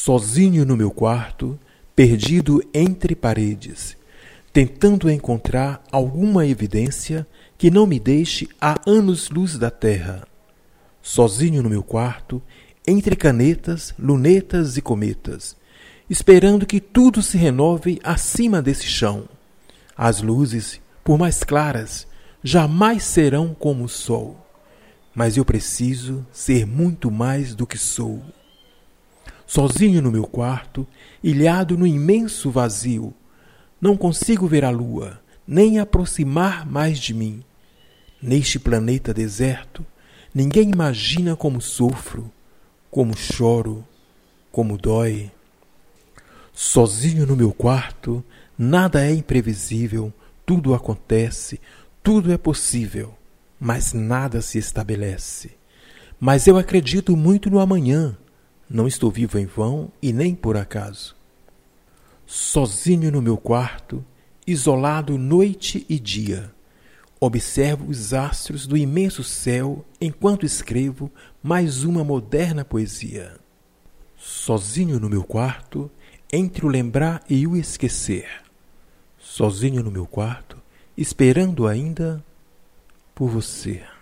Sozinho no meu quarto, perdido entre paredes, tentando encontrar alguma evidência que não me deixe a anos-luz da terra. Sozinho no meu quarto, entre canetas, lunetas e cometas, esperando que tudo se renove acima desse chão. As luzes, por mais claras, jamais serão como o sol, mas eu preciso ser muito mais do que sou. Sozinho no meu quarto, ilhado no imenso vazio, não consigo ver a lua, nem aproximar mais de mim. Neste planeta deserto, ninguém imagina como sofro, como choro, como dói. Sozinho no meu quarto, nada é imprevisível, tudo acontece, tudo é possível, mas nada se estabelece. Mas eu acredito muito no amanhã, não estou vivo em vão e nem por acaso. Sozinho no meu quarto, isolado noite e dia, observo os astros do imenso céu enquanto escrevo mais uma moderna poesia. Sozinho no meu quarto, entre o lembrar e o esquecer. Sozinho no meu quarto, esperando ainda por você.